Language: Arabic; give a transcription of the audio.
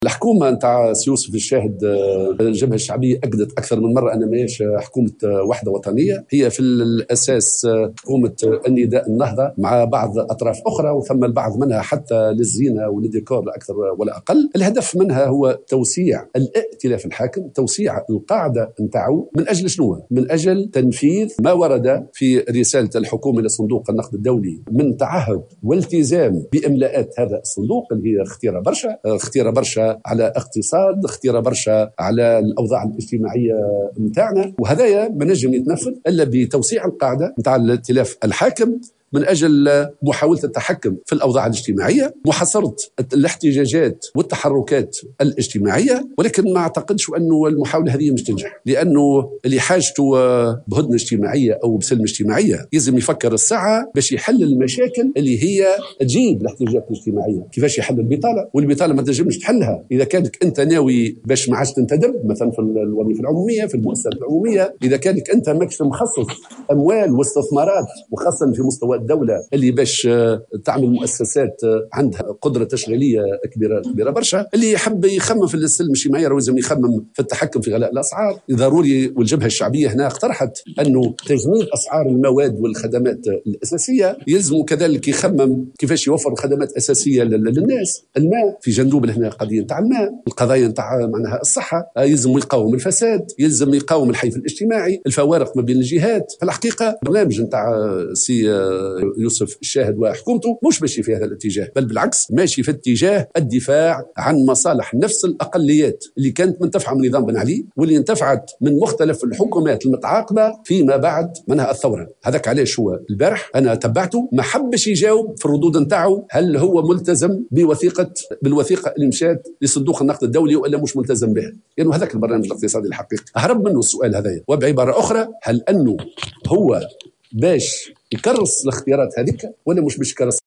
الحكومه نتاع سي يوسف الشاهد الجبهه الشعبيه اكدت اكثر من مره ان ماهيش حكومه وحده وطنيه، هي في الاساس حكومه النداء النهضه مع بعض اطراف اخرى، وثم البعض منها حتى للزينه وللديكور لا اكثر ولا اقل. الهدف منها هو توسيع الائتلاف الحاكم، توسيع القاعده نتاعو من اجل شنو؟ من اجل تنفيذ ما ورد في رساله الحكومه الى صندوق النقد الدولي من تعهد والتزام باملاءات هذا الصندوق اللي هي خطيره برشا على اقتصاد، خطيره برشا على الاوضاع الاجتماعيه نتاعنا، وهذايا ما نجم يتنفذ الا بتوسيع القاعده نتاع الائتلاف الحاكم من أجل محاولة التحكم في الأوضاع الاجتماعية، محاصرة الاحتجاجات والتحركات الاجتماعية. ولكن ما أعتقدش أنه المحاولة هذه مش تنجح، لأنه اللي حاجته بهدنة اجتماعية أو بسلم اجتماعية لازم يفكر الساعة باش يحل المشاكل اللي هي تجيب الاحتجاجات الاجتماعية. كيفاش يحل البطالة؟ والبطالة ما تنجمش تحلها إذا كانك أنت ناوي باش ما عادش تنتدب مثلا في الوظيفة العمومية في المؤسسات العمومية، إذا كانك أنت ماكش مخصص أموال واستثمارات وخاصة في مستوى الدولة اللي باش تعمل مؤسسات عندها قدرة تشغيلية كبيرة برشا. اللي يحب يخمم في السلم الاجتماعي لازم يخمم في التحكم في غلاء الأسعار ضروري. والجبهة الشعبية هنا اقترحت أنه تجميد أسعار المواد والخدمات الأساسية، يلزم كذلك يخمم كيفاش يوفر خدمات أساسية للناس. الماء في جندوب هنا قضية نتاع الماء، القضايا نتاع معناها الصحة، يلزم يقاوم الفساد، يلزم يقاوم الحيف الاجتماعي، الفوارق ما بين الجهات. في الحقيقة برنامج نتاع سي يوسف الشاهد وحكومته مش ماشي في هذا الاتجاه، بل بالعكس ماشي في اتجاه الدفاع عن مصالح نفس الأقليات اللي كانت منتفعة من نظام بن علي واللي انتفعت من مختلف الحكومات المتعاقبة فيما بعد منها الثورة. هذاك علاش هو البارح أنا تبعته ما حبش يجاوب في الردود نتاعو هل هو ملتزم بالوثيقة اللي مشات لصندوق النقد الدولي ولا مش ملتزم بها، لأنه هذاك البرنامج الاقتصادي الحقيقي هرب منه السؤال هذايا. وبعبارة أخرى، هل أنه هو باش يكرس الاختيارات هذيك ولا مش باش يكرس؟